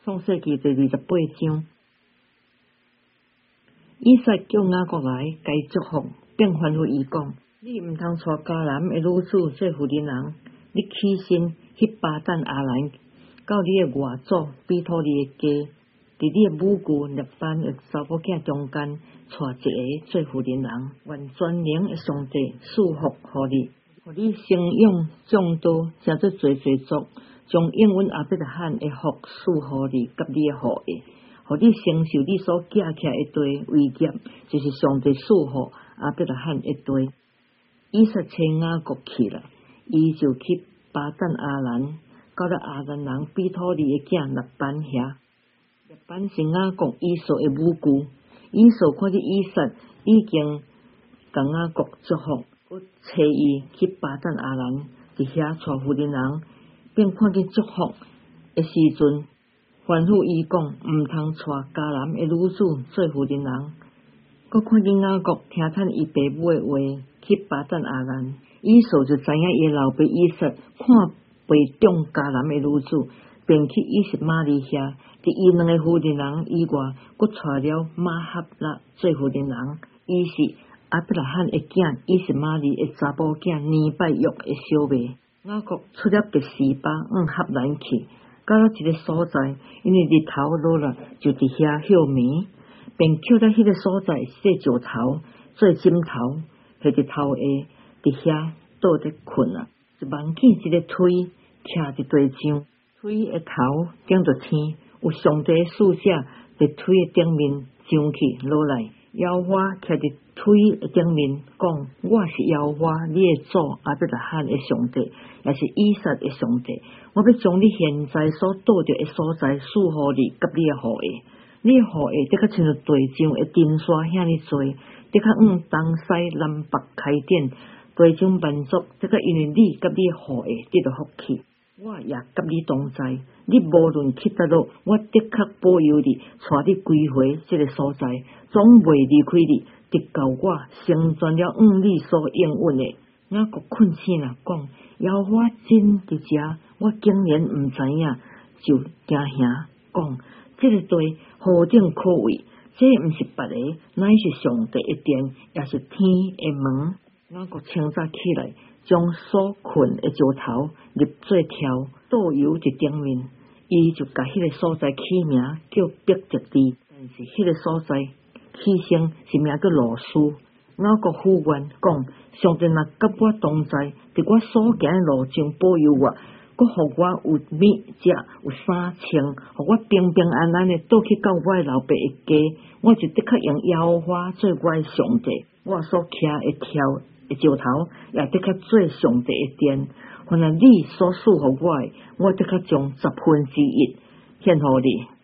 创世纪第28章，以撒叫雅各来，该祝福，并吩咐伊讲：你毋通带迦南的女子做妇人人，你起身去巴旦阿兰，到你的外祖比土利的家，伫你的母舅列班的查某囝中间，带一个做妇人人。愿全能的上帝赐福予你，互你生养众多，成做济族。将永远阿伯拉罕的福赐予你，甲你的后裔，互你承受你所寄起来的地为业，就是上帝赐予阿伯拉罕的地。以撒找雅各去了，伊就去巴旦阿兰，到了阿兰人比土利的囝列班遐。列班是雅各以扫的母舅，以扫看见以撒已经甲雅各祝福，佮找伊去巴旦阿兰，伫遐带妇人人。并看见祝福的时阵，吩咐伊讲，毋通带迦南的女子做妇人人。佮看见雅各听趁伊爸母的话，去巴旦阿兰，以扫就知影伊老爸以撒看袂中迦南的女子，便去以实玛利遐，伫伊两个妇人人以外，佮带了马哈拉做妇人人。伊是阿伯拉罕的囝以实玛利的查甫囝尼拜约的小妹。雅各出了别是巴哈兰去，到了一个所在，因为日头落了，就伫遐休眠，便捡了迄个所在细石头做枕头，下伫头下，伫遐倒伫困啊。就望见一个推徛伫地上，推的头顶着天，有上帝使者伫推的顶面上去落来。耶和华徛伫推的顶面，讲：我是耶和华，你的主阿伯拉罕的上帝，也是以撒的上帝。我要将你现在所倒着的所在赐予你，甲你的后裔。你的后裔得较亲像地上的金沙遐尼多，得较东西南北开展，地上万族得较因为你甲你的后裔得到福气。我也甲你同在，你无论去倒落，我的确保佑你，带你归回这个所在，总袂离开你，直到我成全了你所应允的。雅各困醒了，讲：耶和华真伫遮，我竟然毋知影，就惊吓讲：这个地何等可畏！这毋是别个，乃是上帝的殿，也是天的门。雅各清早起来，将所困的石头立做条，倒游伫顶面，伊就甲迄个所在起名叫伯特利，但是迄个所在起先是名叫罗斯。雅各呼愿讲：上帝若甲我同在，伫我所行的路上保佑我，佮互我有米食，有衫穿，互我平平安安的倒去到我的老爸的家，我就的确用耶和华做我的上帝。我所徛的条的石头也的确做上帝的殿。凡係你所赐予我的，我的确将1/10献予你。